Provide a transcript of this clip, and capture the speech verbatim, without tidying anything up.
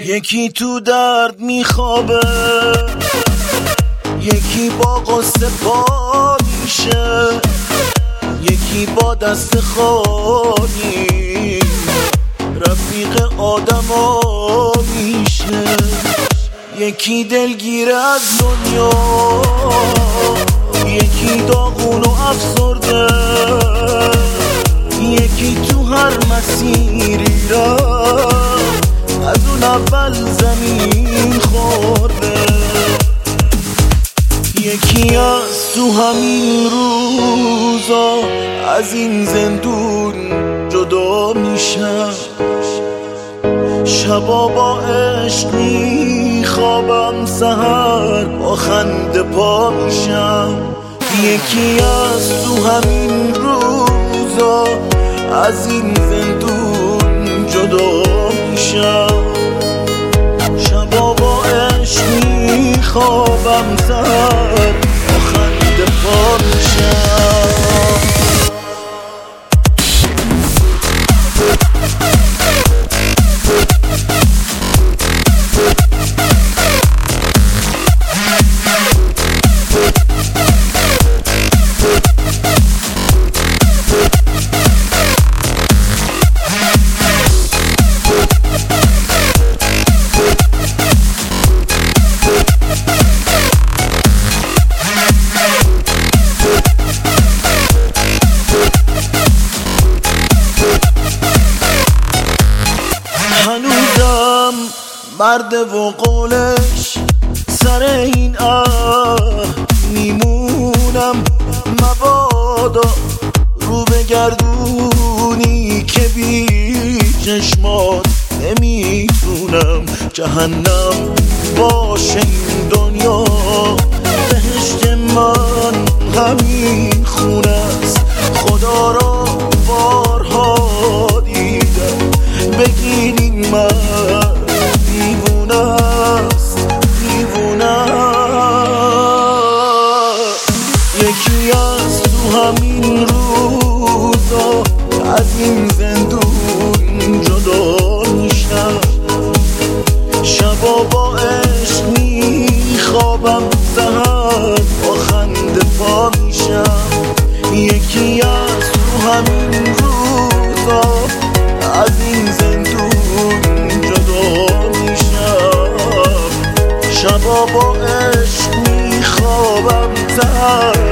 یکی تو درد میخوابه، یکی با قصه پا میشه، یکی با دست خالی رفیق آدما میشه. یکی دلگیر از دنیا، یکی داغون و افسرده، یکی تو هر مسیری را از اون اول زمین خورده. یکی از تو همین روزا از این زندون جدا میشم، شبا با عشق میخوابم، سحر با خنده پا میشم. یکی از تو همین روزا از این زندون جدا میشم، شبا با عشق میخوابم، سحر با خنده پا میشم. هنوزم مرد و قولش سر این اه میمونم، مبادا رو بگردونی که بی چشمات نمیتونم. جهنم باشه این دنیا، بهشت من همین خونه است. خدا را بارها دیدم، بگین این مرد دیوونه است، دیوونه. یکی از تو همین روزا از این زندون جدا میشم، شبا با عشق میخوابم، سحر با خنده پا میشم. یکی از تو همین روزا از این زندون جدا میشم، شبا با عشق میخوابم، سحر